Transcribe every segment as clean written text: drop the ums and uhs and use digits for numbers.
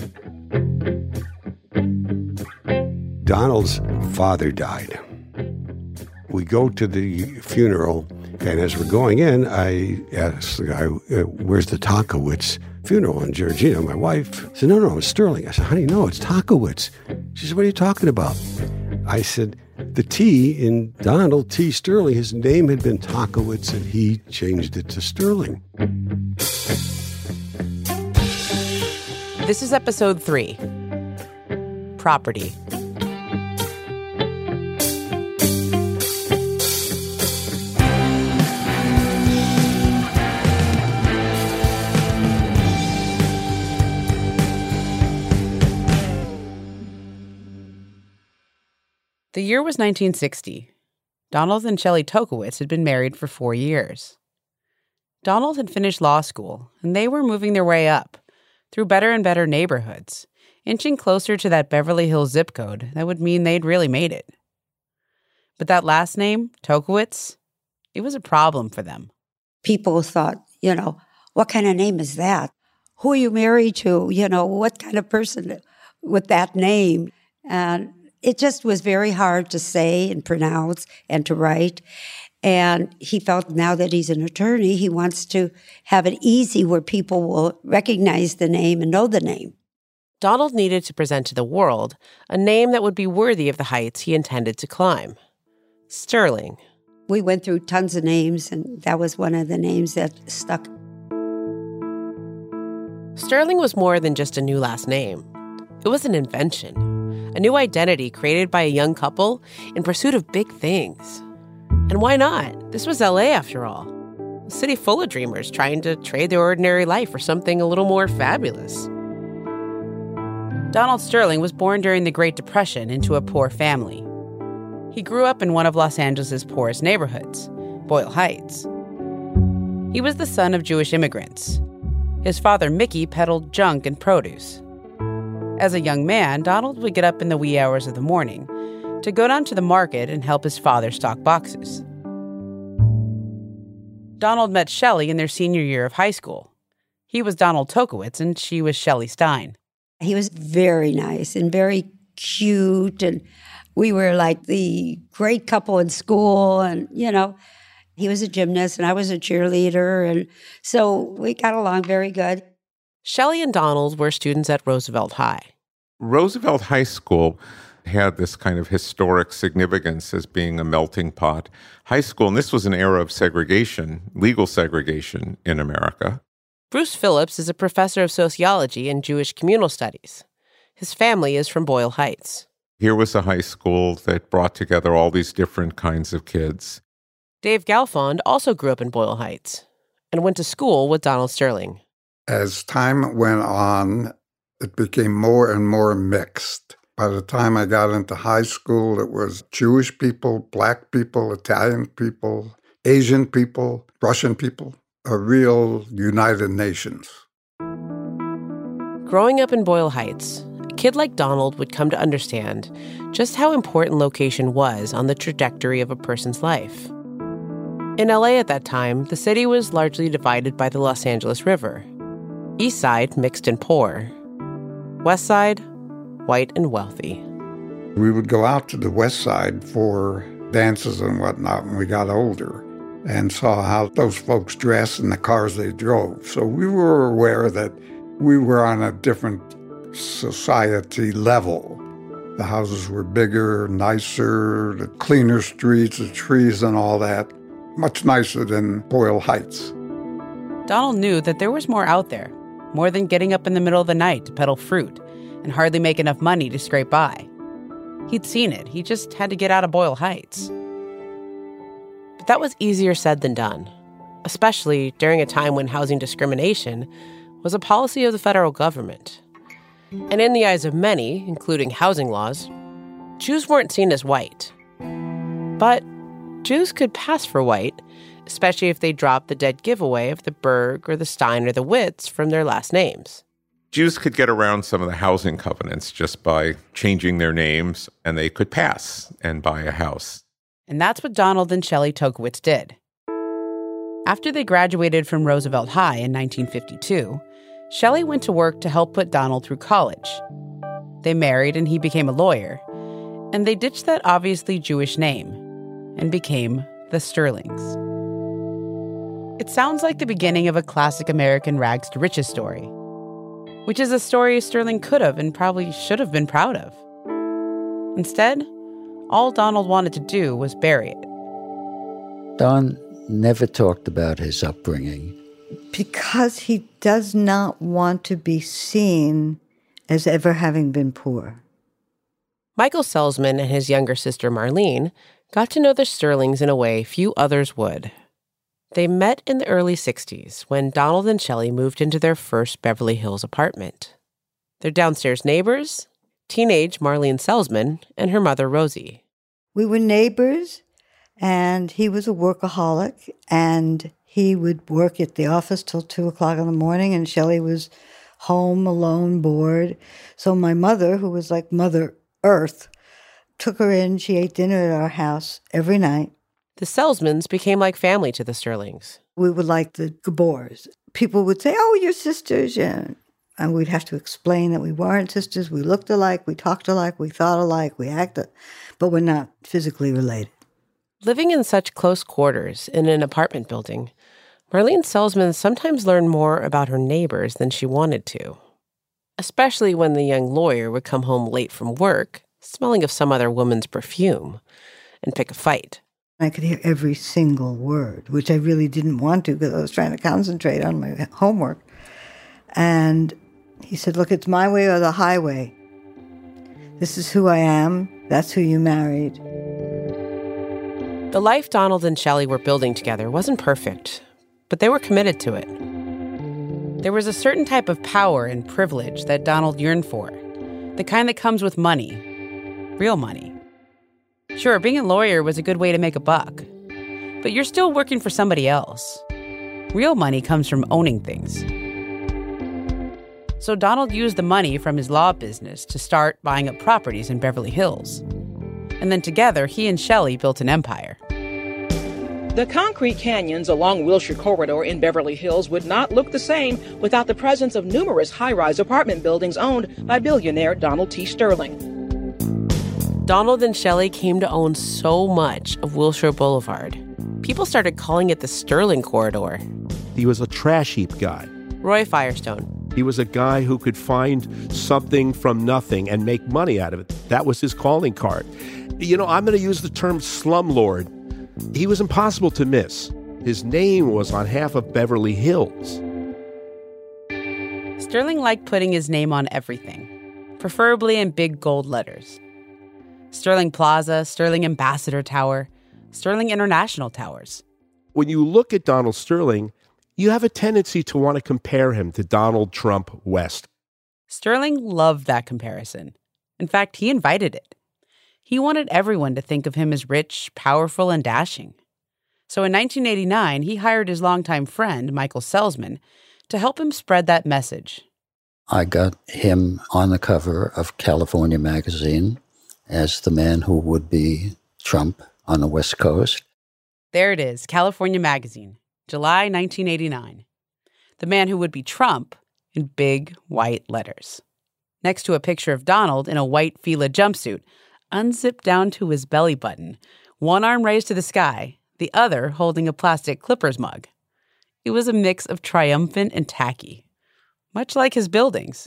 Donald's father died. We go to the funeral, and as we're going in, I asked the guy, where's the Takowitz funeral? And Georgina, my wife, said, no, it's Sterling. I said, honey, no, it's Takowitz. She said, what are you talking about? I said, the T in Donald T. Sterling, his name had been Takowitz, and he changed it to Sterling. This is episode 3, Property. The year was 1960. Donald and Shelley Tokowitz had been married for 4 years. Donald had finished law school, and they were moving their way up through better and better neighborhoods, inching closer to that Beverly Hills zip code that would mean they'd really made it. But that last name, Tokowitz, it was a problem for them. People thought, what kind of name is that? Who are you married to? What kind of person with that name? And it just was very hard to say and pronounce and to write. And he felt now that he's an attorney, he wants to have it easy where people will recognize the name and know the name. Donald needed to present to the world a name that would be worthy of the heights he intended to climb. Sterling. We went through tons of names, and that was one of the names that stuck. Sterling was more than just a new last name. It was an invention, a new identity created by a young couple in pursuit of big things. And why not? This was LA after all. A city full of dreamers trying to trade their ordinary life for something a little more fabulous. Donald Sterling was born during the Great Depression into a poor family. He grew up in one of Los Angeles' poorest neighborhoods, Boyle Heights. He was the son of Jewish immigrants. His father, Mickey, peddled junk and produce. As a young man, Donald would get up in the wee hours of the morning to go down to the market and help his father stock boxes. Donald met Shelley in their senior year of high school. He was Donald Tokowitz, and she was Shelley Stein. He was very nice and very cute, and we were like the great couple in school, and, he was a gymnast and I was a cheerleader, and so we got along very good. Shelley and Donald were students at Roosevelt High. Roosevelt High School had this kind of historic significance as being a melting pot high school, and this was an era of segregation, legal segregation in America. Bruce Phillips is a professor of sociology and Jewish communal studies. His family is from Boyle Heights. Here was a high school that brought together all these different kinds of kids. Dave Galfond also grew up in Boyle Heights and went to school with Donald Sterling. As time went on, it became more and more mixed. By the time I got into high school, it was Jewish people, Black people, Italian people, Asian people, Russian people, a real United Nations. Growing up in Boyle Heights, a kid like Donald would come to understand just how important location was on the trajectory of a person's life. In LA at that time, the city was largely divided by the Los Angeles River. East Side, mixed and poor. West Side, white and wealthy. We would go out to the West Side for dances and whatnot when we got older and saw how those folks dressed and the cars they drove. So we were aware that we were on a different society level. The houses were bigger, nicer, the cleaner streets, the trees and all that. Much nicer than Boyle Heights. Donald knew that there was more out there, more than getting up in the middle of the night to peddle fruit and hardly make enough money to scrape by. He'd seen it. He just had to get out of Boyle Heights. But that was easier said than done, especially during a time when housing discrimination was a policy of the federal government. And in the eyes of many, including housing laws, Jews weren't seen as white. But Jews could pass for white, especially if they dropped the dead giveaway of the Berg or the Stein or the Witz from their last names. Jews could get around some of the housing covenants just by changing their names, and they could pass and buy a house. And that's what Donald and Shelley Tokowitz did. After they graduated from Roosevelt High in 1952, Shelley went to work to help put Donald through college. They married and he became a lawyer. And they ditched that obviously Jewish name and became the Sterlings. It sounds like the beginning of a classic American rags to riches story, which is a story Sterling could have and probably should have been proud of. Instead, all Donald wanted to do was bury it. Don never talked about his upbringing. Because he does not want to be seen as ever having been poor. Michael Selzman and his younger sister Marlene got to know the Sterlings in a way few others would. They met in the early 60s when Donald and Shelley moved into their first Beverly Hills apartment. Their downstairs neighbors, teenage Marlene Selzman and her mother Rosie. We were neighbors, and he was a workaholic, and he would work at the office till 2 o'clock in the morning, and Shelley was home alone, bored. So my mother, who was like Mother Earth, took her in. She ate dinner at our house every night. The Selzmans became like family to the Sterlings. We were like the Gabors. People would say, "Oh, you're sisters." Yeah. And we'd have to explain that we weren't sisters. We looked alike, we talked alike, we thought alike, we acted, but we're not physically related. Living in such close quarters in an apartment building, Marlene Selzman sometimes learned more about her neighbors than she wanted to, especially when the young lawyer would come home late from work, smelling of some other woman's perfume, and pick a fight. I could hear every single word, which I really didn't want to because I was trying to concentrate on my homework. And he said, "Look, it's my way or the highway. This is who I am. That's who you married." The life Donald and Shelley were building together wasn't perfect, but they were committed to it. There was a certain type of power and privilege that Donald yearned for, the kind that comes with money, real money. Sure, being a lawyer was a good way to make a buck, but you're still working for somebody else. Real money comes from owning things. So Donald used the money from his law business to start buying up properties in Beverly Hills. And then together, he and Shelley built an empire. The concrete canyons along Wilshire Corridor in Beverly Hills would not look the same without the presence of numerous high-rise apartment buildings owned by billionaire Donald T. Sterling. Donald and Shelley came to own so much of Wilshire Boulevard. People started calling it the Sterling Corridor. He was a trash heap guy. Roy Firestone. He was a guy who could find something from nothing and make money out of it. That was his calling card. You know, I'm going to use the term slumlord. He was impossible to miss. His name was on half of Beverly Hills. Sterling liked putting his name on everything, preferably in big gold letters. Sterling Plaza, Sterling Ambassador Tower, Sterling International Towers. When you look at Donald Sterling, you have a tendency to want to compare him to Donald Trump West. Sterling loved that comparison. In fact, he invited it. He wanted everyone to think of him as rich, powerful, and dashing. So in 1989, he hired his longtime friend, Michael Selzman, to help him spread that message. I got him on the cover of California Magazine as the man who would be Trump on the West Coast. There it is, California Magazine, July 1989. The man who would be Trump in big white letters. Next to a picture of Donald in a white Fila jumpsuit, unzipped down to his belly button, one arm raised to the sky, the other holding a plastic Clippers mug. It was a mix of triumphant and tacky, much like his buildings.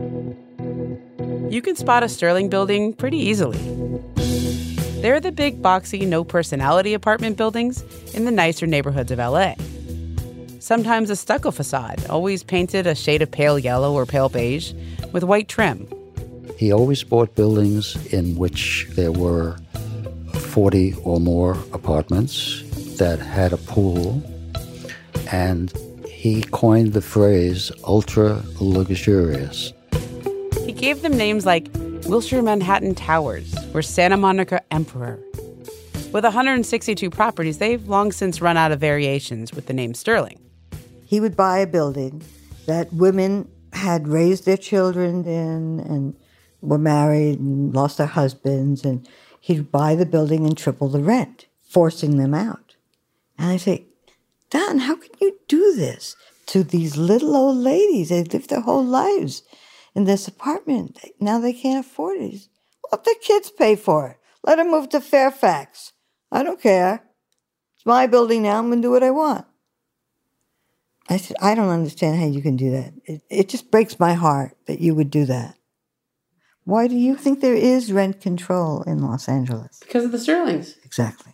You can spot a Sterling building pretty easily. They're the big, boxy, no-personality apartment buildings in the nicer neighborhoods of L.A. Sometimes a stucco facade, always painted a shade of pale yellow or pale beige, with white trim. He always bought buildings in which there were 40 or more apartments that had a pool, and he coined the phrase ultra-luxurious. He gave them names like Wilshire Manhattan Towers or Santa Monica Emperor. With 162 properties, they've long since run out of variations with the name Sterling. He would buy a building that women had raised their children in and were married and lost their husbands, and he'd buy the building and triple the rent, forcing them out. And I say, "Don, how can you do this? to these little old ladies. They lived their whole lives in this apartment. Now they can't afford it. Let the kids pay for it. Let them move to Fairfax. I don't care. It's my building now. I'm going to do what I want. I said, I don't understand how you can do that. It just breaks my heart that you would do that. Why do you think there is rent control in Los Angeles? Because of the Sterlings. Exactly.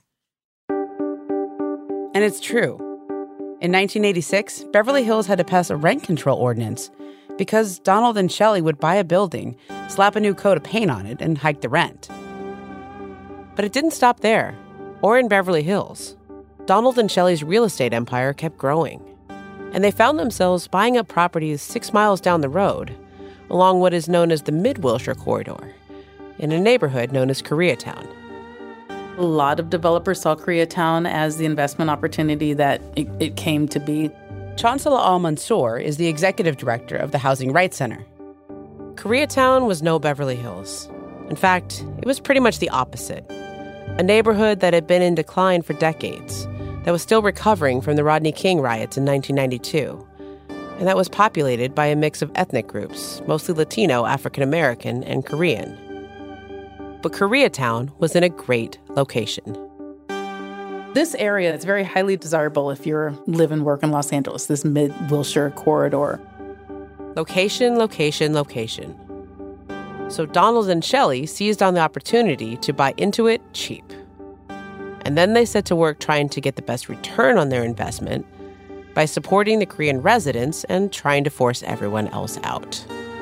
And it's true. In 1986, Beverly Hills had to pass a rent control ordinance because Donald and Shelley would buy a building, slap a new coat of paint on it, and hike the rent. But it didn't stop there, or in Beverly Hills. Donald and Shelley's real estate empire kept growing, and they found themselves buying up properties 6 miles down the road, along what is known as the Mid-Wilshire Corridor, in a neighborhood known as Koreatown. A lot of developers saw Koreatown as the investment opportunity that it came to be. Chancellor Al-Mansour is the executive director of the Housing Rights Center. Koreatown was no Beverly Hills. In fact, it was pretty much the opposite. A neighborhood that had been in decline for decades, that was still recovering from the Rodney King riots in 1992, and that was populated by a mix of ethnic groups, mostly Latino, African American, and Korean. But Koreatown was in a great location. This area is very highly desirable if you live and work in Los Angeles, this Mid-Wilshire Corridor. Location, location, location. So Donald and Shelley seized on the opportunity to buy into it cheap. And then they set to work trying to get the best return on their investment by supporting the Korean residents and trying to force everyone else out.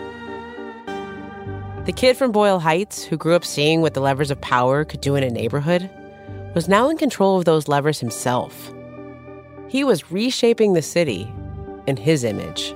The kid from Boyle Heights, who grew up seeing what the levers of power could do in a neighborhood, was now in control of those levers himself. He was reshaping the city in his image.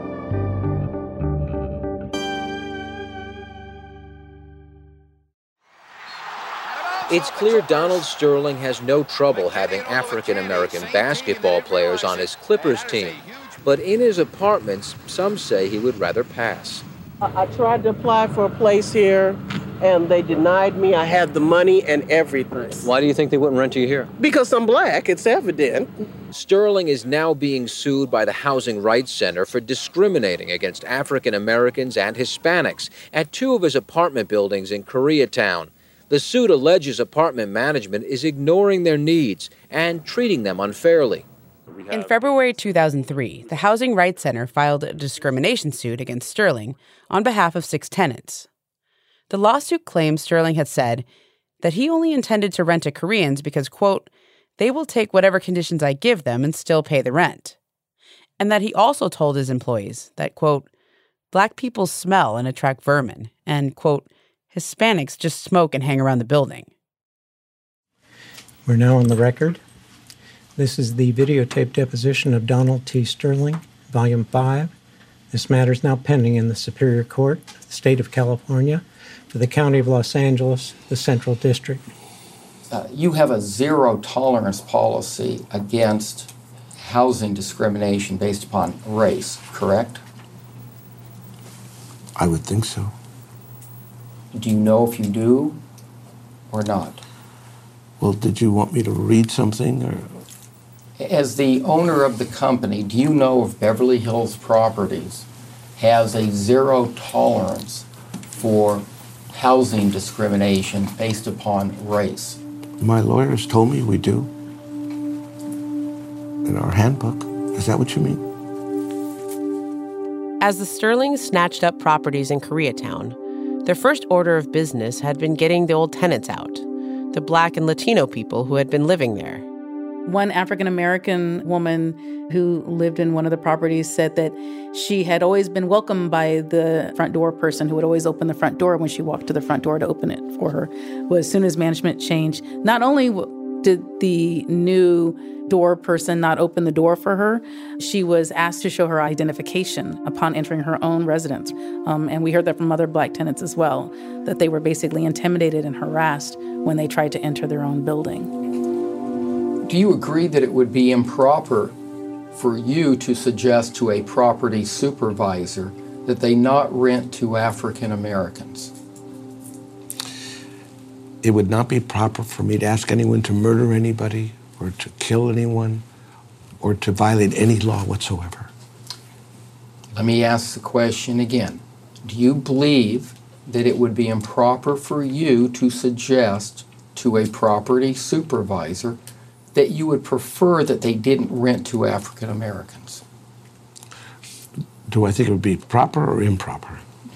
It's clear Donald Sterling has no trouble having African-American basketball players on his Clippers team. But in his apartments, some say he would rather pass. I tried to apply for a place here, and they denied me. I had the money and everything. Why do you think they wouldn't rent you here? Because I'm black, it's evident. Sterling is now being sued by the Housing Rights Center for discriminating against African Americans and Hispanics at 2 of his apartment buildings in Koreatown. The suit alleges apartment management is ignoring their needs and treating them unfairly. In February 2003, the Housing Rights Center filed a discrimination suit against Sterling on behalf of 6 tenants. The lawsuit claims Sterling had said that he only intended to rent to Koreans because, quote, they will take whatever conditions I give them and still pay the rent. And that he also told his employees that, quote, black people smell and attract vermin, and, quote, Hispanics just smoke and hang around the building. We're now on the record. This is the videotape deposition of Donald T. Sterling, Volume 5. This matter is now pending in the Superior Court of the State of California for the County of Los Angeles, the Central District. You have a zero-tolerance policy against housing discrimination based upon race, correct? I would think so. Do you know if you do or not? Well, did you want me to read something? Or? As the owner of the company, do you know if Beverly Hills Properties has a zero tolerance for housing discrimination based upon race? My lawyers told me we do. In our handbook. Is that what you mean? As the Sterlings snatched up properties in Koreatown, their first order of business had been getting the old tenants out, the Black and Latino people who had been living there. One African-American woman who lived in one of the properties said that she had always been welcomed by the front door person who would always open the front door when she walked to the front door to open it for her. Well, as soon as management changed, not only did the new door person not open the door for her, she was asked to show her identification upon entering her own residence. And we heard that from other black tenants as well, that they were basically intimidated and harassed when they tried to enter their own building. Do you agree that it would be improper for you to suggest to a property supervisor that they not rent to African Americans? It would not be proper for me to ask anyone to murder anybody or to kill anyone or to violate any law whatsoever. Let me ask the question again. Do you believe that it would be improper for you to suggest to a property supervisor that you would prefer that they didn't rent to African Americans? Do I think it would be proper or improper?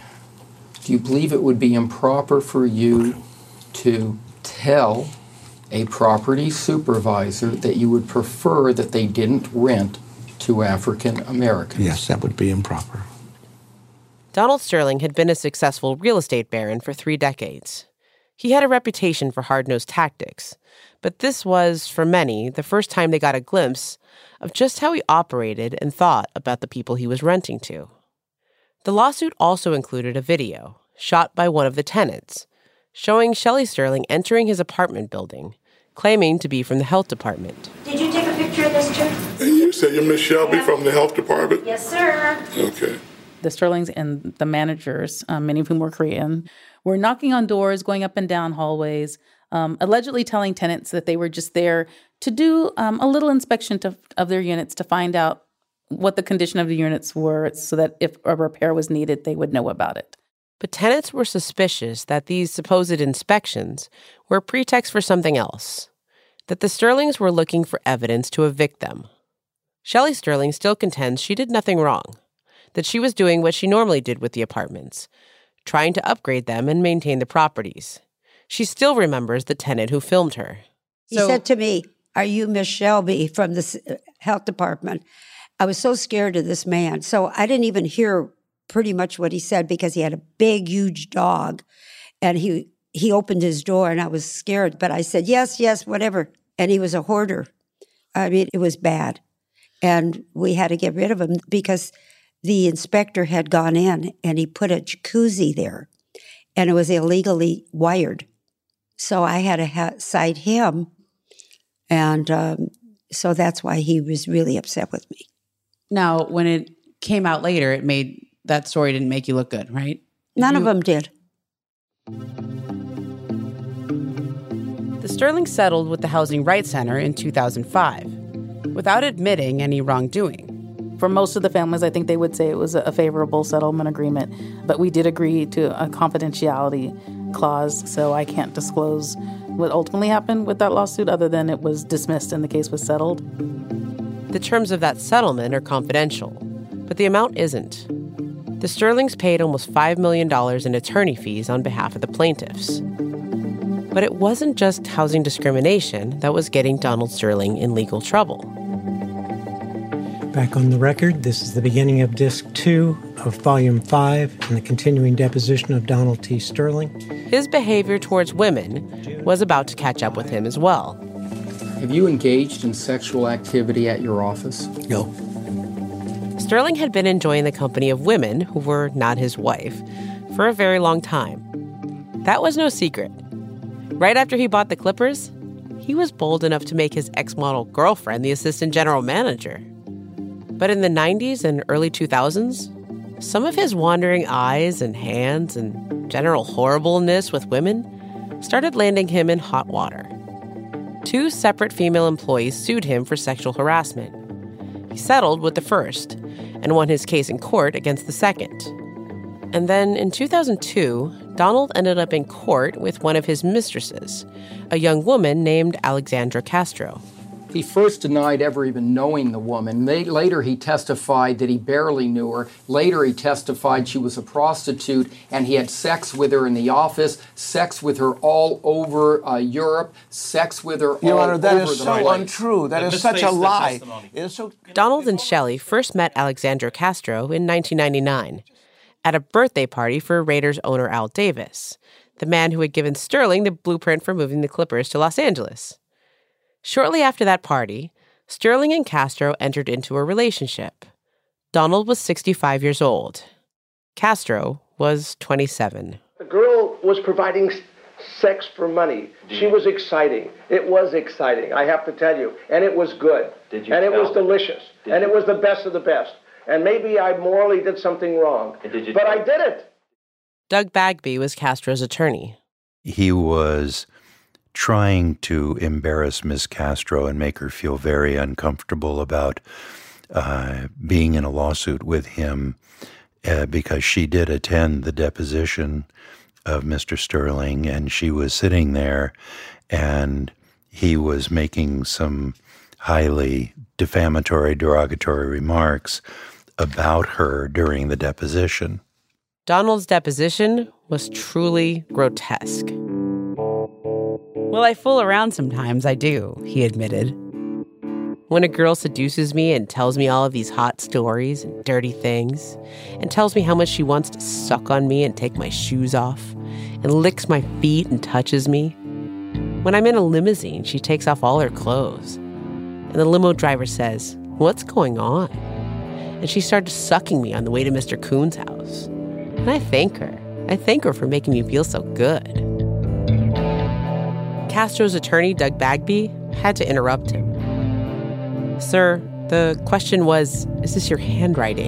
Do you believe it would be improper for you to tell a property supervisor that you would prefer that they didn't rent to African Americans? Yes, that would be improper. Donald Sterling had been a successful real estate baron for 3 decades. He had a reputation for hard-nosed tactics, but this was, for many, the first time they got a glimpse of just how he operated and thought about the people he was renting to. The lawsuit also included a video, shot by one of the tenants, showing Shelley Sterling entering his apartment building, claiming to be from the health department. Did you take a picture of this, too? And you said you're Miss Shelby from the health department? Yes, sir. Okay. The Sterlings and the managers, many of whom were Korean, were knocking on doors, going up and down hallways, allegedly telling tenants that they were just there to do a little inspection of their units to find out what the condition of the units were so that if a repair was needed, they would know about it. But tenants were suspicious that these supposed inspections were a pretext for something else, that the Sterlings were looking for evidence to evict them. Shelley Sterling still contends she did nothing wrong, that she was doing what she normally did with the apartments, trying to upgrade them and maintain the properties. She still remembers the tenant who filmed her. He said to me, "Are you Miss Shelby from the health department?" I was so scared of this man. So I didn't even hear pretty much what he said because he had a big, huge dog. And he opened his door and I was scared. But I said, yes, whatever. And he was a hoarder. I mean, it was bad. And we had to get rid of him because the inspector had gone in and he put a jacuzzi there. And it was illegally wired. So I had to cite him. And so that's why he was really upset with me. Now, when it came out later, that story didn't make you look good, right? None of them did. The Sterling settled with the Housing Rights Center in 2005 without admitting any wrongdoing. For most of the families, I think they would say it was a favorable settlement agreement, but we did agree to a confidentiality clause, so I can't disclose what ultimately happened with that lawsuit other than it was dismissed and the case was settled. The terms of that settlement are confidential, but the amount isn't. The Sterlings paid almost $5 million in attorney fees on behalf of the plaintiffs. But it wasn't just housing discrimination that was getting Donald Sterling in legal trouble. Back on the record, this is the beginning of Disc 2 of Volume 5 and the continuing deposition of Donald T. Sterling. His behavior towards women was about to catch up with him as well. Have you engaged in sexual activity at your office? No. Sterling had been enjoying the company of women who were not his wife for a very long time. That was no secret. Right after he bought the Clippers, he was bold enough to make his ex-model girlfriend the assistant general manager. But in the 90s and early 2000s, some of his wandering eyes and hands and general horribleness with women started landing him in hot water. 2 separate female employees sued him for sexual harassment. He settled with the first and won his case in court against the second. And then in 2002, Donald ended up in court with one of his mistresses, a young woman named Alexandra Castro. He first denied ever even knowing the woman. Later he testified that he barely knew her. Later he testified she was a prostitute and he had sex with her in the office, sex with her all over Europe, sex with her Your all Honor, that over is the so place. untrue. That is such a lie. Donald and Shelley first met Alexandra Castro in 1999 at a birthday party for Raiders owner Al Davis, the man who had given Sterling the blueprint for moving the Clippers to Los Angeles. Shortly after that party, Sterling and Castro entered into a relationship. Donald was 65 years old. Castro was 27. The girl was providing sex for money. She was exciting. It was exciting, I have to tell you. And it was good. And it was delicious. And it was the best of the best. And maybe I morally did something wrong. But I did it. Doug Bagby was Castro's attorney. He was trying to embarrass Ms. Castro and make her feel very uncomfortable about being in a lawsuit with him because she did attend the deposition of Mr. Sterling, and she was sitting there, and he was making some highly defamatory, derogatory remarks about her during the deposition. Donald's deposition was truly grotesque. Well, I fool around sometimes, I do, he admitted. When a girl seduces me and tells me all of these hot stories and dirty things, and tells me how much she wants to suck on me and take my shoes off, and licks my feet and touches me. When I'm in a limousine, she takes off all her clothes. And the limo driver says, "What's going on?" And she starts sucking me on the way to Mr. Kuhn's house. And I thank her. I thank her for making me feel so good. Castro's attorney, Doug Bagby, had to interrupt him. "Sir, the question was, is this your handwriting?"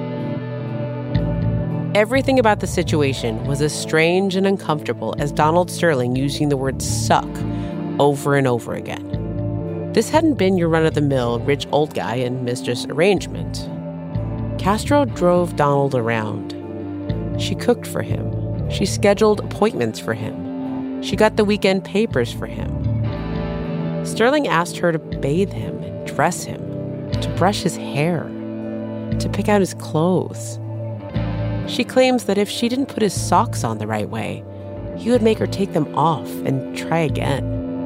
Everything about the situation was as strange and uncomfortable as Donald Sterling using the word suck over and over again. This hadn't been your run-of-the-mill rich old guy and mistress arrangement. Castro drove Donald around. She cooked for him. She scheduled appointments for him. She got the weekend papers for him. Sterling asked her to bathe him and dress him, to brush his hair, to pick out his clothes. She claims that if she didn't put his socks on the right way, he would make her take them off and try again.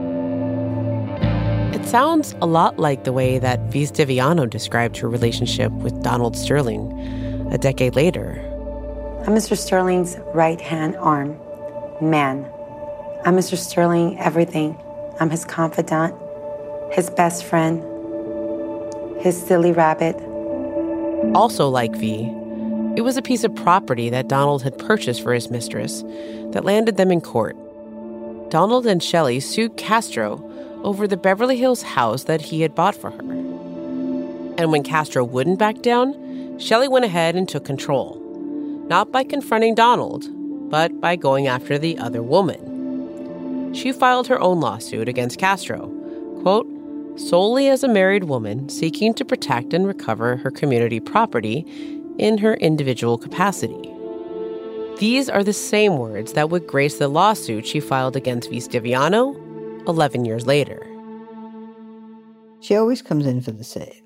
It sounds a lot like the way that Vis Diviano described her relationship with Donald Sterling a decade later. I'm Mr. Sterling's right-hand arm, man. I'm Mr. Sterling everything. I'm his confidant, his best friend, his silly rabbit. Also like V, it was a piece of property that Donald had purchased for his mistress that landed them in court. Donald and Shelley sued Castro over the Beverly Hills house that he had bought for her. And when Castro wouldn't back down, Shelley went ahead and took control. Not by confronting Donald, but by going after the other woman. She filed her own lawsuit against Castro, quote, solely as a married woman seeking to protect and recover her community property in her individual capacity. These are the same words that would grace the lawsuit she filed against Vis Diviano 11 years later. She always comes in for the save.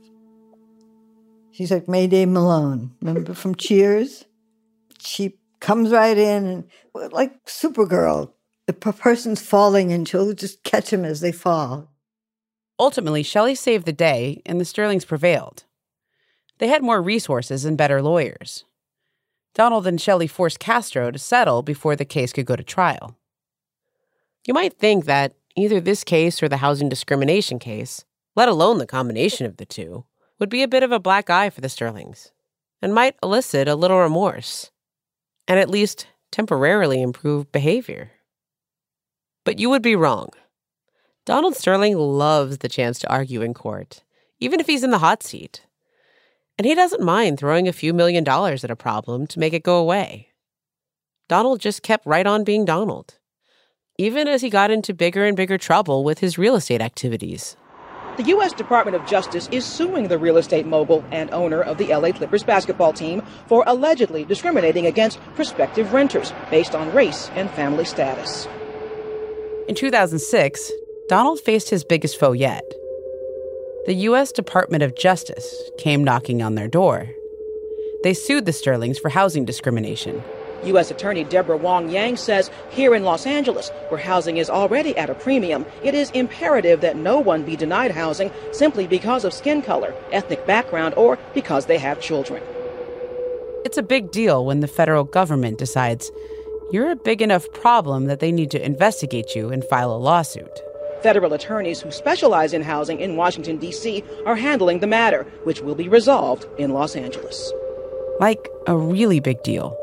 She's like Mayday Malone. Remember from Cheers? She comes right in and like Supergirl. The person's falling and she'll just catch them as they fall. Ultimately, Shelley saved the day and the Sterlings prevailed. They had more resources and better lawyers. Donald and Shelley forced Castro to settle before the case could go to trial. You might think that either this case or the housing discrimination case, let alone the combination of the two, would be a bit of a black eye for the Sterlings and might elicit a little remorse and at least temporarily improve behavior. But you would be wrong. Donald Sterling loves the chance to argue in court, even if he's in the hot seat. And he doesn't mind throwing a few $1 million at a problem to make it go away. Donald just kept right on being Donald, even as he got into bigger and bigger trouble with his real estate activities. The U.S. Department of Justice is suing the real estate mogul and owner of the L.A. Clippers basketball team for allegedly discriminating against prospective renters based on race and family status. In 2006, Donald faced his biggest foe yet. The U.S. Department of Justice came knocking on their door. They sued the Sterlings for housing discrimination. U.S. Attorney Deborah Wong Yang says here in Los Angeles, where housing is already at a premium, it is imperative that no one be denied housing simply because of skin color, ethnic background, or because they have children. It's a big deal when the federal government decides you're a big enough problem that they need to investigate you and file a lawsuit. Federal attorneys who specialize in housing in Washington, D.C. are handling the matter, which will be resolved in Los Angeles. Like a really big deal.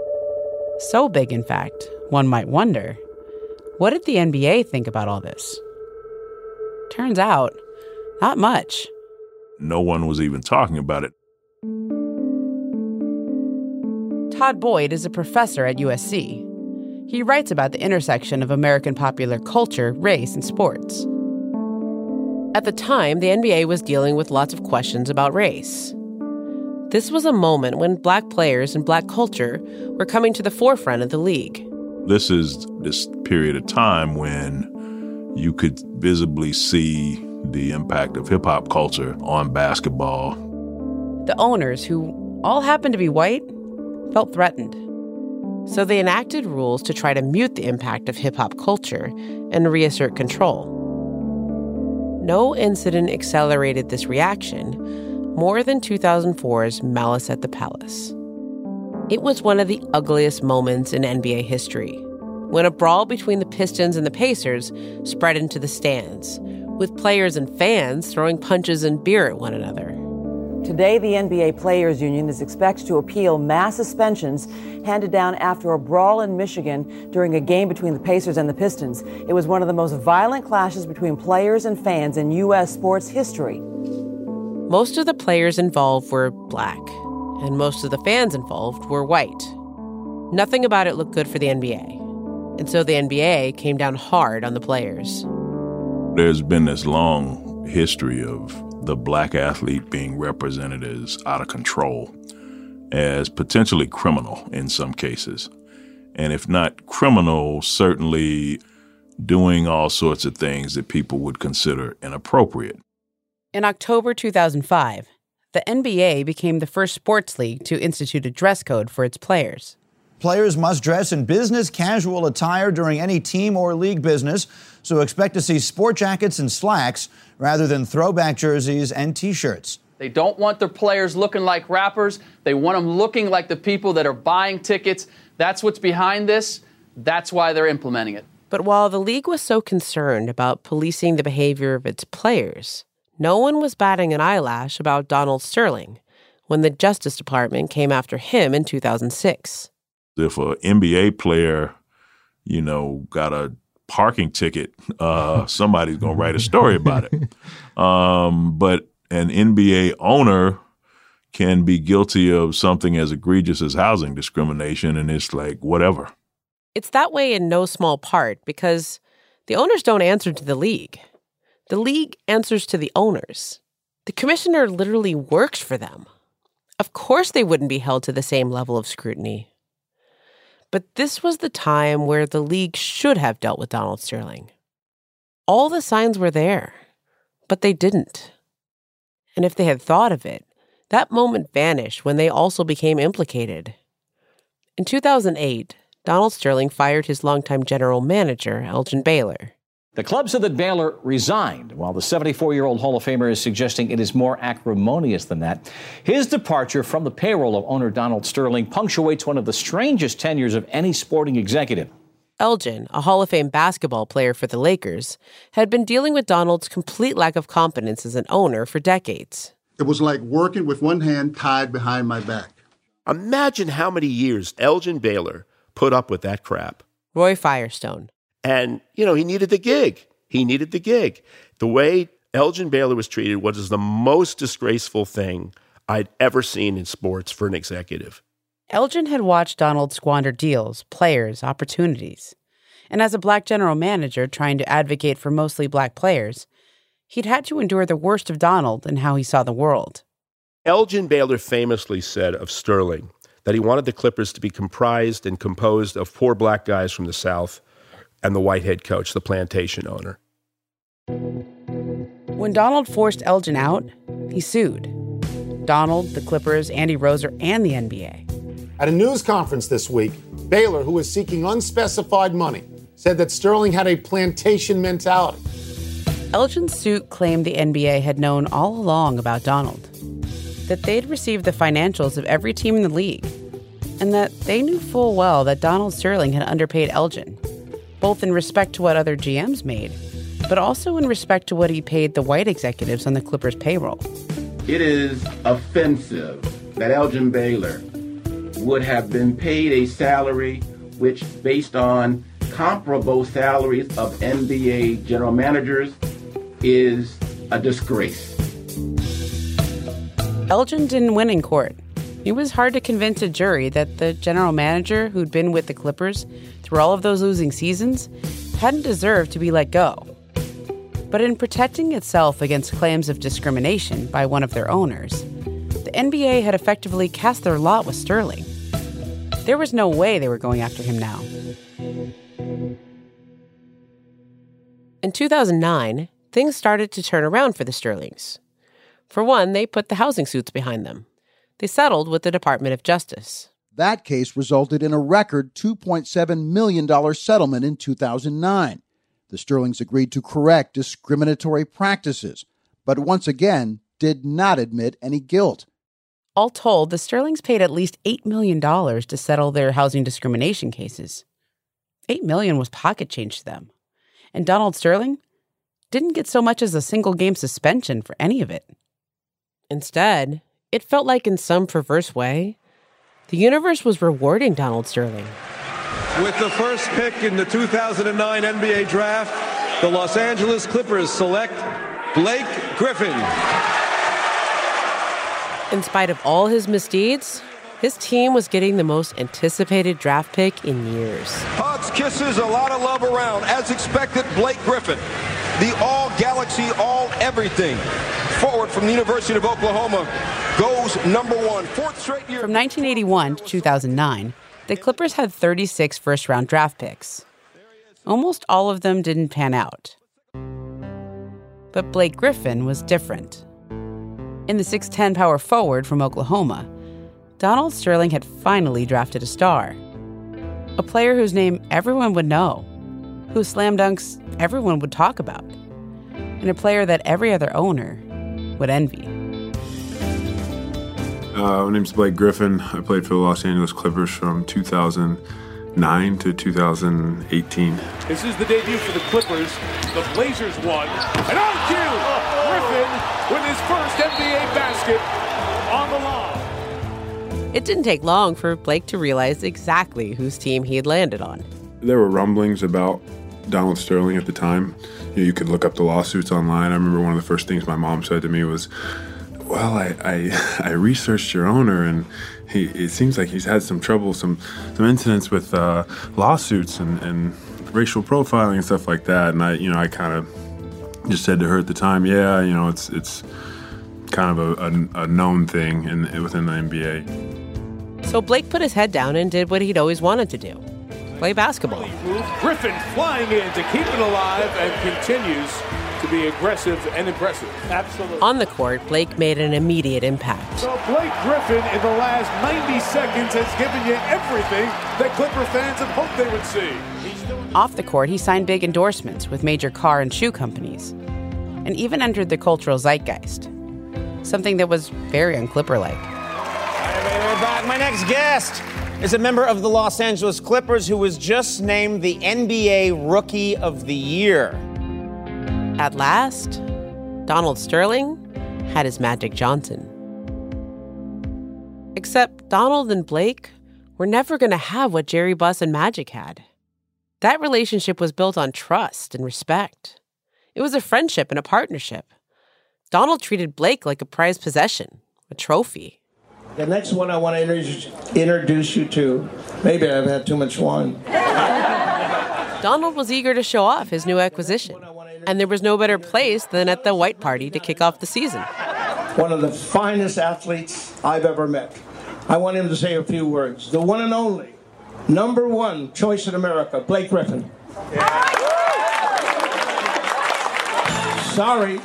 So big, in fact, one might wonder, what did the NBA think about all this? Turns out, not much. No one was even talking about it. Todd Boyd is a professor at USC. He writes about the intersection of American popular culture, race, and sports. At the time, the NBA was dealing with lots of questions about race. This was a moment when Black players and Black culture were coming to the forefront of the league. This is this period of time when you could visibly see the impact of hip-hop culture on basketball. The owners, who all happened to be white, felt threatened. So they enacted rules to try to mute the impact of hip-hop culture and reassert control. No incident accelerated this reaction more than 2004's Malice at the Palace. It was one of the ugliest moments in NBA history, when a brawl between the Pistons and the Pacers spread into the stands, with players and fans throwing punches and beer at one another. Today, the NBA Players Union is expected to appeal mass suspensions handed down after a brawl in Michigan during a game between the Pacers and the Pistons. It was one of the most violent clashes between players and fans in U.S. sports history. Most of the players involved were Black, and most of the fans involved were white. Nothing about it looked good for the NBA, and so the NBA came down hard on the players. There's been this long history of the Black athlete being represented as out of control, as potentially criminal in some cases. And if not criminal, certainly doing all sorts of things that people would consider inappropriate. In October 2005, the NBA became the first sports league to institute a dress code for its players. Players must dress in business casual attire during any team or league business, so expect to see sport jackets and slacks rather than throwback jerseys and T-shirts. They don't want their players looking like rappers. They want them looking like the people that are buying tickets. That's what's behind this. That's why they're implementing it. But while the league was so concerned about policing the behavior of its players, no one was batting an eyelash about Donald Sterling when the Justice Department came after him in 2006. If an NBA player, got a parking ticket, somebody's going to write a story about it. But an NBA owner can be guilty of something as egregious as housing discrimination, and it's like, whatever. It's that way in no small part because the owners don't answer to the league. The league answers to the owners. The commissioner literally works for them. Of course they wouldn't be held to the same level of scrutiny. But this was the time where the league should have dealt with Donald Sterling. All the signs were there, but they didn't. And if they had thought of it, that moment vanished when they also became implicated. In 2008, Donald Sterling fired his longtime general manager, Elgin Baylor. The club said that Baylor resigned, while the 74-year-old Hall of Famer is suggesting it is more acrimonious than that. His departure from the payroll of owner Donald Sterling punctuates one of the strangest tenures of any sporting executive. Elgin, a Hall of Fame basketball player for the Lakers, had been dealing with Donald's complete lack of competence as an owner for decades. It was like working with one hand tied behind my back. Imagine how many years Elgin Baylor put up with that crap. Roy Firestone. And, he needed the gig. The way Elgin Baylor was treated was the most disgraceful thing I'd ever seen in sports for an executive. Elgin had watched Donald squander deals, players, opportunities. And as a Black general manager trying to advocate for mostly Black players, he'd had to endure the worst of Donald and how he saw the world. Elgin Baylor famously said of Sterling that he wanted the Clippers to be comprised and composed of poor Black guys from the South and the white head coach, the plantation owner. When Donald forced Elgin out, he sued. Donald, the Clippers, Andy Roser, and the NBA. At a news conference this week, Baylor, who was seeking unspecified money, said that Sterling had a plantation mentality. Elgin's suit claimed the NBA had known all along about Donald, that they'd received the financials of every team in the league, and that they knew full well that Donald Sterling had underpaid Elgin, both in respect to what other GMs made, but also in respect to what he paid the white executives on the Clippers' payroll. It is offensive that Elgin Baylor would have been paid a salary which, based on comparable salaries of NBA general managers, is a disgrace. Elgin didn't win in court. It was hard to convince a jury that the general manager who'd been with the Clippers through all of those losing seasons hadn't deserved to be let go. But in protecting itself against claims of discrimination by one of their owners, the NBA had effectively cast their lot with Sterling. There was no way they were going after him now. In 2009, things started to turn around for the Sterlings. For one, they put the housing suits behind them. They settled with the Department of Justice. That case resulted in a record $2.7 million settlement in 2009. The Sterlings agreed to correct discriminatory practices, but once again did not admit any guilt. All told, the Sterlings paid at least $8 million to settle their housing discrimination cases. $8 million was pocket change to them. And Donald Sterling didn't get so much as a single-game suspension for any of it. Instead, it felt like in some perverse way, the universe was rewarding Donald Sterling. With the first pick in the 2009 NBA Draft, the Los Angeles Clippers select Blake Griffin. In spite of all his misdeeds, his team was getting the most anticipated draft pick in years. Hugs, kisses, a lot of love around. As expected, Blake Griffin, the all-galaxy, all-everything forward from the University of Oklahoma, goes number one. Fourth straight year. From 1981 to 2009, the Clippers had 36 first-round draft picks. Almost all of them didn't pan out. But Blake Griffin was different. In the 6'10" power forward from Oklahoma, Donald Sterling had finally drafted a star. A player whose name everyone would know, whose slam dunks everyone would talk about, and a player that every other owner would envy. My name's Blake Griffin. I played for the Los Angeles Clippers from 2009 to 2018. This is the debut for the Clippers. The Blazers won. And on cue, Griffin with his first NBA basket on the lawn. It didn't take long for Blake to realize exactly whose team he had landed on. There were rumblings about Donald Sterling at the time. You could look up the lawsuits online. I remember one of the first things my mom said to me was, well, I researched your owner, and it seems like he's had some trouble, some incidents with lawsuits and racial profiling and stuff like that. And I kind of just said to her at the time, yeah, it's kind of a known thing within the NBA. So Blake put his head down and did what he'd always wanted to do: play basketball. Griffin flying in to keep it alive and continues to be aggressive and impressive. Absolutely. On the court, Blake made an immediate impact. So Blake Griffin in the last 90 seconds has given you everything that Clipper fans had hoped they would see. Off the court, he signed big endorsements with major car and shoe companies, and even entered the cultural zeitgeist, something that was very un-Clipper-like. We're back. My next guest is a member of the Los Angeles Clippers who was just named the NBA Rookie of the Year. At last, Donald Sterling had his Magic Johnson. Except Donald and Blake were never going to have what Jerry Buss and Magic had. That relationship was built on trust and respect. It was a friendship and a partnership. Donald treated Blake like a prized possession, a trophy. The next one I want to introduce you to, maybe I've had too much wine. Donald was eager to show off his new acquisition, and there was no better place than at the White Party to kick off the season. One of the finest athletes I've ever met. I want him to say a few words. The one and only, number one choice in America, Blake Griffin. Sorry.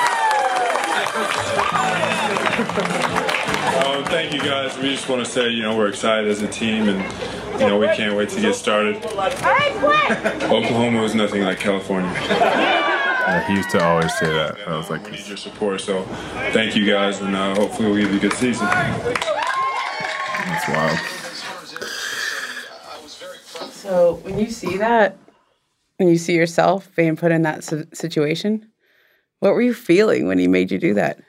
Thank you, guys. We just want to say, we're excited as a team, and, we can't wait to get started. Oklahoma is nothing like California. He used to always say that. I was like, we need your support, so thank you, guys, and hopefully we'll give you a good season. That's wild. So when you see that, when you see yourself being put in that situation, what were you feeling when he made you do that?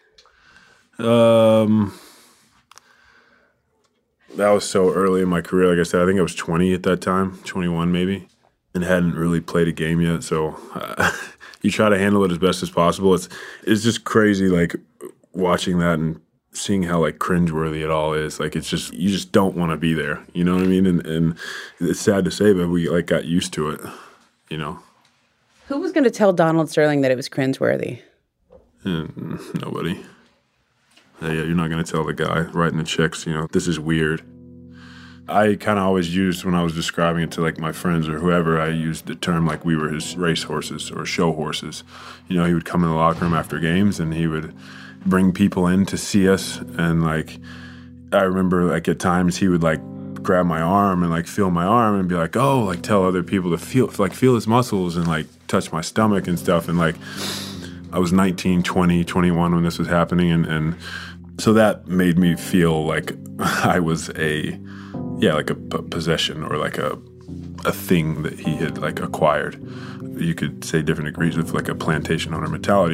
That was so early in my career. Like I said, I think I was 20 at that time, 21 maybe, and hadn't really played a game yet. So you try to handle it as best as possible. It's just crazy, like watching that and seeing how like cringeworthy it all is. Like it's just, you just don't want to be there. You know what I mean? And it's sad to say, but we like got used to it. Who was going to tell Donald Sterling that it was cringeworthy? Nobody. Yeah, you're not going to tell the guy writing the checks, this is weird. I kind of always used, when I was describing it to like my friends or whoever, I used the term like we were his race horses or show horses. He would come in the locker room after games and he would bring people in to see us. And like, I remember like at times he would like grab my arm and like feel my arm and be like, oh, like tell other people to feel his muscles and like touch my stomach and stuff. And like, I was 19, 20, 21 when this was happening. And so that made me feel like I was like a possession or like a thing that he had like acquired. You could say different degrees of like a plantation owner mentality.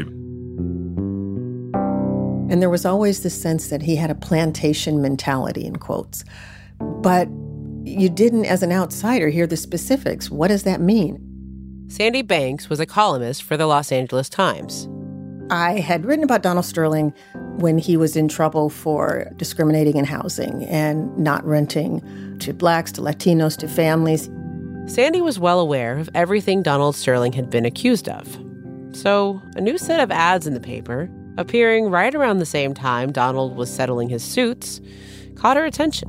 And there was always this sense that he had a plantation mentality, in quotes. But you didn't, as an outsider, hear the specifics. What does that mean? Sandy Banks was a columnist for the Los Angeles Times. I had written about Donald Sterling when he was in trouble for discriminating in housing and not renting to blacks, to Latinos, to families. Sandy was well aware of everything Donald Sterling had been accused of. So a new set of ads in the paper, appearing right around the same time Donald was settling his suits, caught her attention.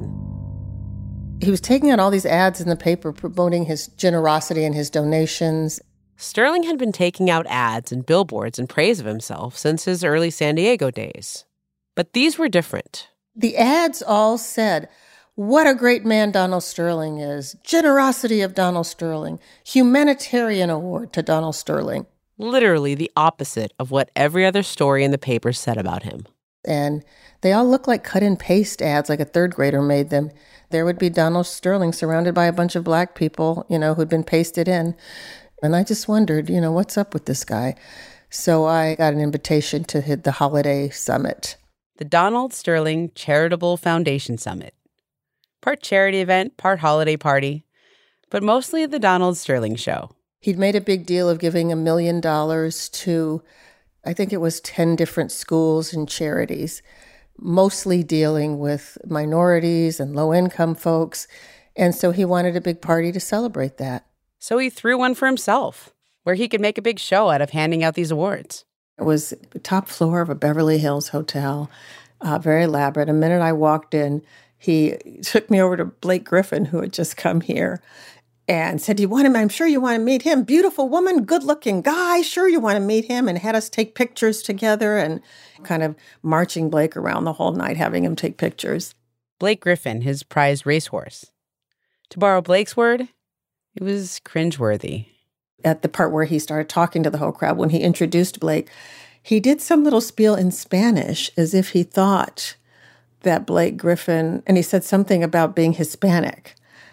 He was taking out all these ads in the paper promoting his generosity and his donations. Sterling had been taking out ads and billboards in praise of himself since his early San Diego days. But these were different. The ads all said, what a great man Donald Sterling is, generosity of Donald Sterling, humanitarian award to Donald Sterling. Literally the opposite of what every other story in the paper said about him. And they all look like cut and paste ads, like a third grader made them. There would be Donald Sterling surrounded by a bunch of black people, who'd been pasted in. And I just wondered, what's up with this guy? So I got an invitation to hit the holiday summit. The Donald Sterling Charitable Foundation Summit. Part charity event, part holiday party, but mostly the Donald Sterling show. He'd made a big deal of giving $1 million to, I think it was 10 different schools and charities, mostly dealing with minorities and low-income folks. And so he wanted a big party to celebrate that. So he threw one for himself, where he could make a big show out of handing out these awards. It was the top floor of a Beverly Hills hotel, very elaborate. The minute I walked in, he took me over to Blake Griffin, who had just come here, and said, "Do you want him? I'm sure you want to meet him. Beautiful woman, good-looking guy. Sure you want to meet him," and had us take pictures together and kind of marching Blake around the whole night, having him take pictures. Blake Griffin, his prized racehorse. To borrow Blake's word, it was cringeworthy. At the part where he started talking to the whole crowd, when he introduced Blake, he did some little spiel in Spanish as if he thought that Blake Griffin, and he said something about being Hispanic.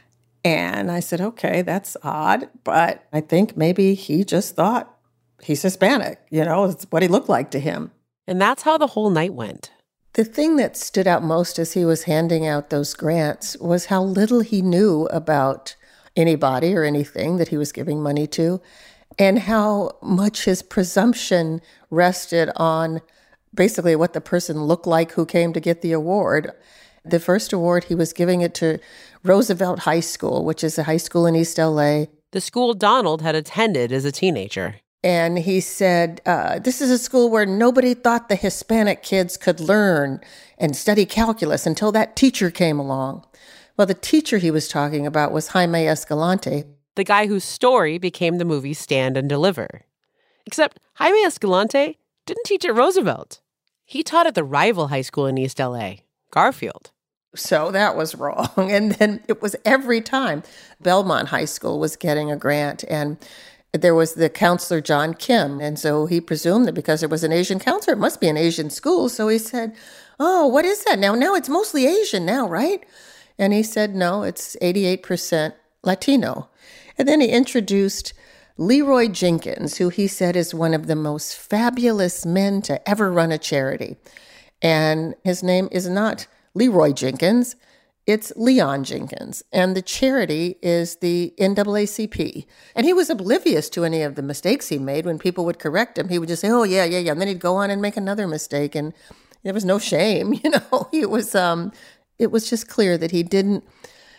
And I said, okay, that's odd, but I think maybe he just thought he's Hispanic. It's what he looked like to him. And that's how the whole night went. The thing that stood out most as he was handing out those grants was how little he knew about anybody or anything that he was giving money to, and how much his presumption rested on basically what the person looked like who came to get the award. The first award, he was giving it to Roosevelt High School, which is a high school in East LA. The school Donald had attended as a teenager. And he said, this is a school where nobody thought the Hispanic kids could learn and study calculus until that teacher came along. Well, the teacher he was talking about was Jaime Escalante. The guy whose story became the movie Stand and Deliver. Except Jaime Escalante didn't teach at Roosevelt. He taught at the rival high school in East LA, Garfield. So that was wrong. And then it was every time. Belmont High School was getting a grant, and there was the counselor, John Kim. And so he presumed that because it was an Asian counselor, it must be an Asian school. So he said, oh, what is that now? Now it's mostly Asian now, right? And he said, no, it's 88% Latino. And then he introduced Leroy Jenkins, who he said is one of the most fabulous men to ever run a charity. And his name is not Leroy Jenkins, it's Leon Jenkins. And the charity is the NAACP. And he was oblivious to any of the mistakes he made. When people would correct him, he would just say, oh, yeah. And then he'd go on and make another mistake. And there was no shame, It was just clear that he didn't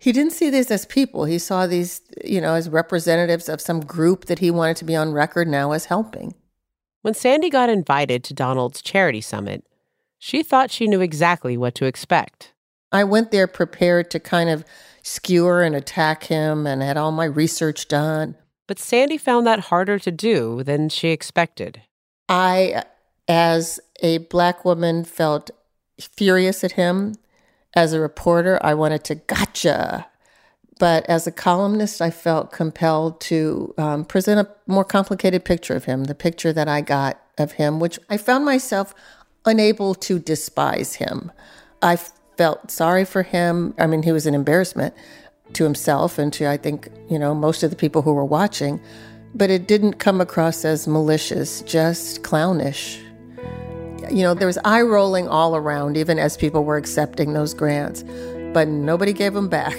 He didn't see these as people. He saw these, as representatives of some group that he wanted to be on record now as helping. When Sandy got invited to Donald's charity summit, she thought she knew exactly what to expect. I went there prepared to kind of skewer and attack him and had all my research done. But Sandy found that harder to do than she expected. I, as a Black woman, felt furious at him. As a reporter, I wanted to gotcha. But as a columnist, I felt compelled to present a more complicated picture of him, the picture that I got of him, which I found myself unable to despise him. I felt sorry for him. I mean, he was an embarrassment to himself and to, I think, most of the people who were watching. But it didn't come across as malicious, just clownish. There was eye rolling all around, even as people were accepting those grants. But nobody gave them back,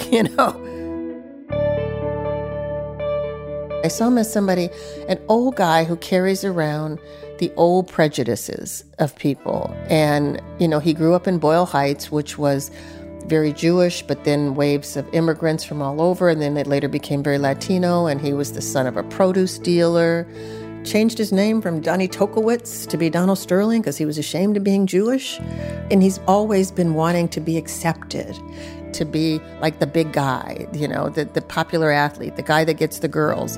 I saw him as somebody, an old guy who carries around the old prejudices of people. And, he grew up in Boyle Heights, which was very Jewish, but then waves of immigrants from all over. And then it later became very Latino. And he was the son of a produce dealer. Changed his name from Donnie Tokowitz to be Donald Sterling because he was ashamed of being Jewish. And he's always been wanting to be accepted, to be like the big guy, the popular athlete, the guy that gets the girls.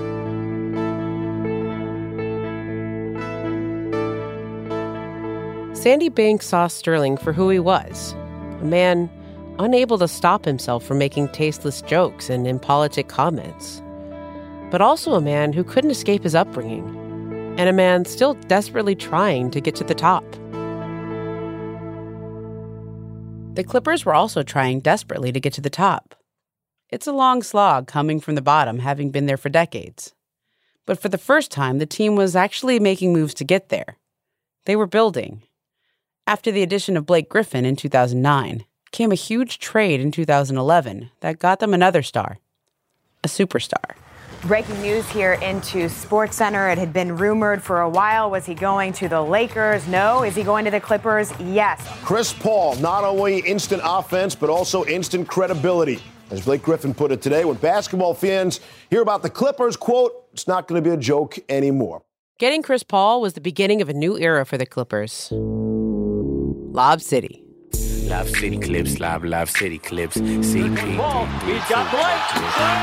Sandy Banks saw Sterling for who he was, a man unable to stop himself from making tasteless jokes and impolitic comments, but also a man who couldn't escape his upbringing, and a man still desperately trying to get to the top. The Clippers were also trying desperately to get to the top. It's a long slog coming from the bottom, having been there for decades. But for the first time, the team was actually making moves to get there. They were building. After the addition of Blake Griffin in 2009, came a huge trade in 2011 that got them another star, a superstar. Breaking news here into SportsCenter. It had been rumored for a while. Was he going to the Lakers? No. Is he going to the Clippers? Yes. Chris Paul, not only instant offense, but also instant credibility. As Blake Griffin put it today, when basketball fans hear about the Clippers, quote, it's not going to be a joke anymore. Getting Chris Paul was the beginning of a new era for the Clippers. Lob City. Lob City Clips, Lob City Clips. CP. Ball. He's got Blake.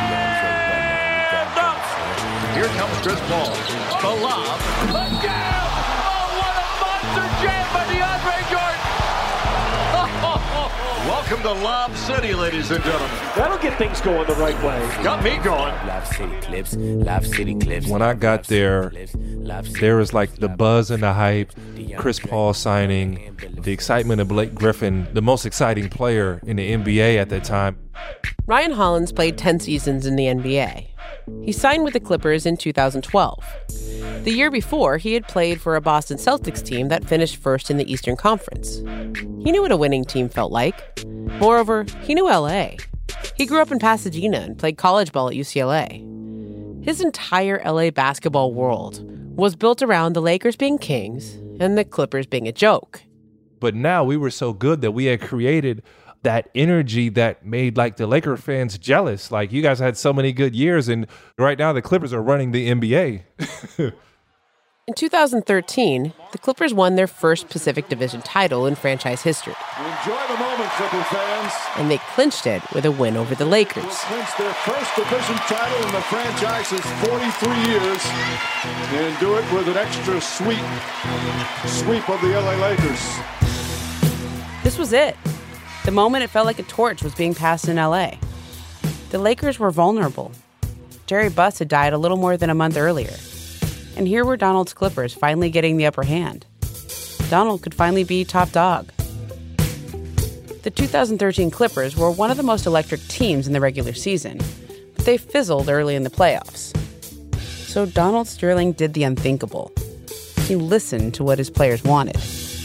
Here comes Chris Paul. The lob. The jam! Oh, what a monster jam by DeAndre Jordan! Welcome to Lob City, ladies and gentlemen. That'll get things going the right way. Got me going. Lob City Clips, Lob City Clips. When I got there, there was like the buzz and the hype, Chris Paul signing, the excitement of Blake Griffin, the most exciting player in the NBA at that time. Ryan Hollins played 10 seasons in the NBA. He signed with the Clippers in 2012. The year before, he had played for a Boston Celtics team that finished first in the Eastern Conference. He knew what a winning team felt like. Moreover, he knew LA. He grew up in Pasadena and played college ball at UCLA. His entire LA basketball world was built around the Lakers being kings and the Clippers being a joke. But now we were so good that we had created that energy that made like the Laker fans jealous. Like, you guys had so many good years, and right now the Clippers are running the NBA. In 2013, the Clippers won their first Pacific Division title in franchise history. Enjoy the moment, Clipper fans. And they clinched it with a win over the Lakers. Clinched their first division title in the franchise's 43 years and do it with an extra sweep of the LA Lakers. This was it. The moment it felt like a torch was being passed in LA. The Lakers were vulnerable. Jerry Buss had died a little more than a month earlier. And here were Donald's Clippers finally getting the upper hand. Donald could finally be top dog. The 2013 Clippers were one of the most electric teams in the regular season, but they fizzled early in the playoffs. So Donald Sterling did the unthinkable. He listened to what his players wanted.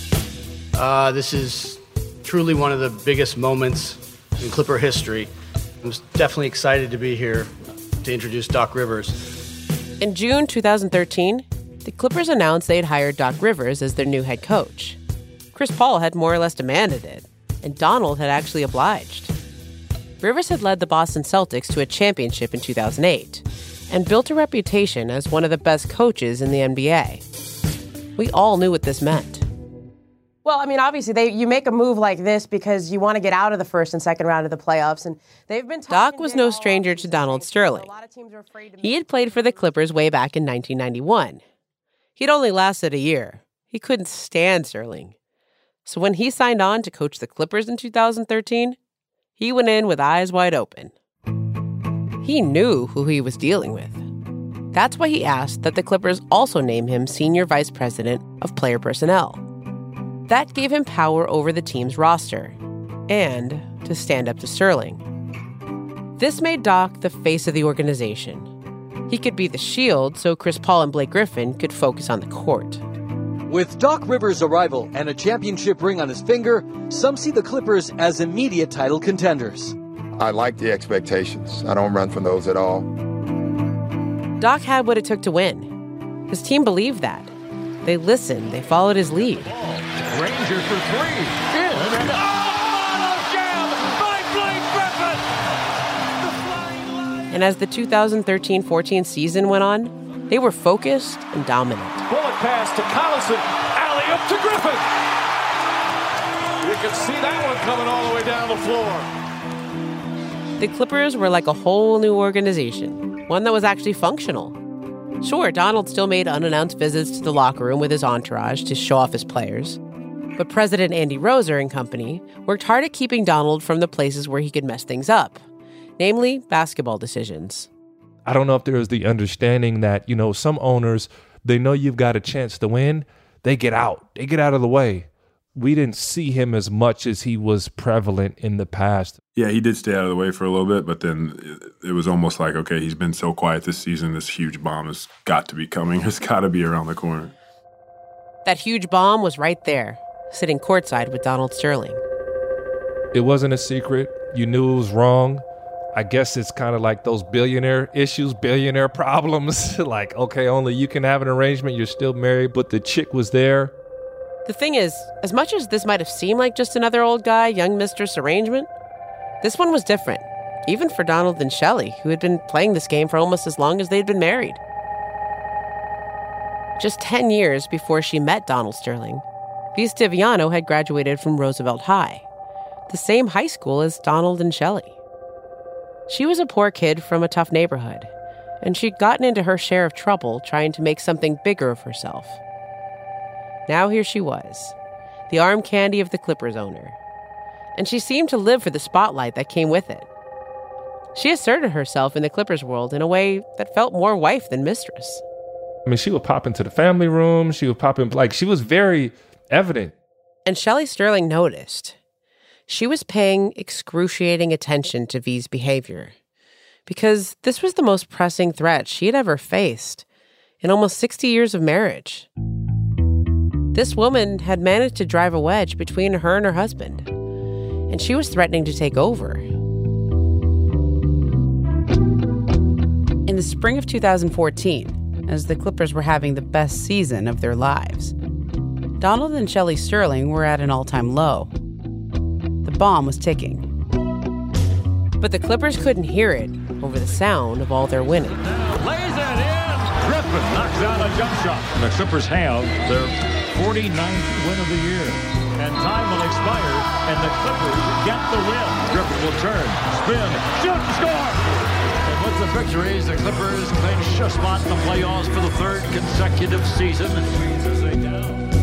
This is truly one of the biggest moments in Clipper history. I'm definitely excited to be here to introduce Doc Rivers. In June 2013, the Clippers announced they'd hired Doc Rivers as their new head coach. Chris Paul had more or less demanded it, and Donald had actually obliged. Rivers had led the Boston Celtics to a championship in 2008 and built a reputation as one of the best coaches in the NBA. We all knew what this meant. Well, I mean, obviously, you make a move like this because you want to get out of the first and second round of the playoffs, and they've been Doc was no stranger to Donald Sterling. He had played for the Clippers way back in 1991. He'd only lasted a year. He couldn't stand Sterling. So when he signed on to coach the Clippers in 2013, he went in with eyes wide open. He knew who he was dealing with. That's why he asked that the Clippers also name him Senior Vice President of Player Personnel. That gave him power over the team's roster and to stand up to Sterling. This made Doc the face of the organization. He could be the shield so Chris Paul and Blake Griffin could focus on the court. With Doc Rivers' arrival and a championship ring on his finger, some see the Clippers as immediate title contenders. I like the expectations. I don't run from those at all. Doc had what it took to win. His team believed that. They listened. They followed his lead. Ranger for three. In and jam by Blake Griffin. And as the 2013-14 season went on, they were focused and dominant. Bullet pass to Collison. Alley-up to Griffin. You can see that one coming all the way down the floor. The Clippers were like a whole new organization, one that was actually functional. Sure, Donald still made unannounced visits to the locker room with his entourage to show off his players. But President Andy Roser and company worked hard at keeping Donald from the places where he could mess things up, namely basketball decisions. I don't know if there is the understanding that, some owners, they know you've got a chance to win. They get out. They get out of the way. We didn't see him as much as he was prevalent in the past. Yeah, he did stay out of the way for a little bit, but then it was almost like, okay, he's been so quiet this season. This huge bomb has got to be coming. It's got to be around the corner. That huge bomb was right there, sitting courtside with Donald Sterling. It wasn't a secret. You knew it was wrong. I guess it's kind of like those billionaire issues, billionaire problems. Like, okay, only you can have an arrangement. You're still married, but the chick was there. The thing is, as much as this might have seemed like just another old guy, young mistress arrangement, this one was different, even for Donald and Shelley, who had been playing this game for almost as long as they'd been married. Just 10 years before she met Donald Sterling, Vis Diviano had graduated from Roosevelt High, the same high school as Donald and Shelley. She was a poor kid from a tough neighborhood, and she'd gotten into her share of trouble trying to make something bigger of herself. Now here she was, the arm candy of the Clippers owner. And she seemed to live for the spotlight that came with it. She asserted herself in the Clippers world in a way that felt more wife than mistress. I mean, she would pop into the family room. She would pop in, she was very evident. And Shelley Sterling noticed. She was paying excruciating attention to V's behavior because this was the most pressing threat she had ever faced in almost 60 years of marriage. This woman had managed to drive a wedge between her and her husband, and she was threatening to take over. In the spring of 2014, as the Clippers were having the best season of their lives, Donald and Shelley Sterling were at an all-time low. The bomb was ticking. But the Clippers couldn't hear it over the sound of all their winning. Lays it in. Griffin knocks down a jump shot. And the Clippers have their 49th win of the year. And time will expire, and the Clippers get the win. Griffin will turn, spin, shoot, score! And with the victories, the Clippers clinch a spot in the playoffs for the third consecutive season. As they down.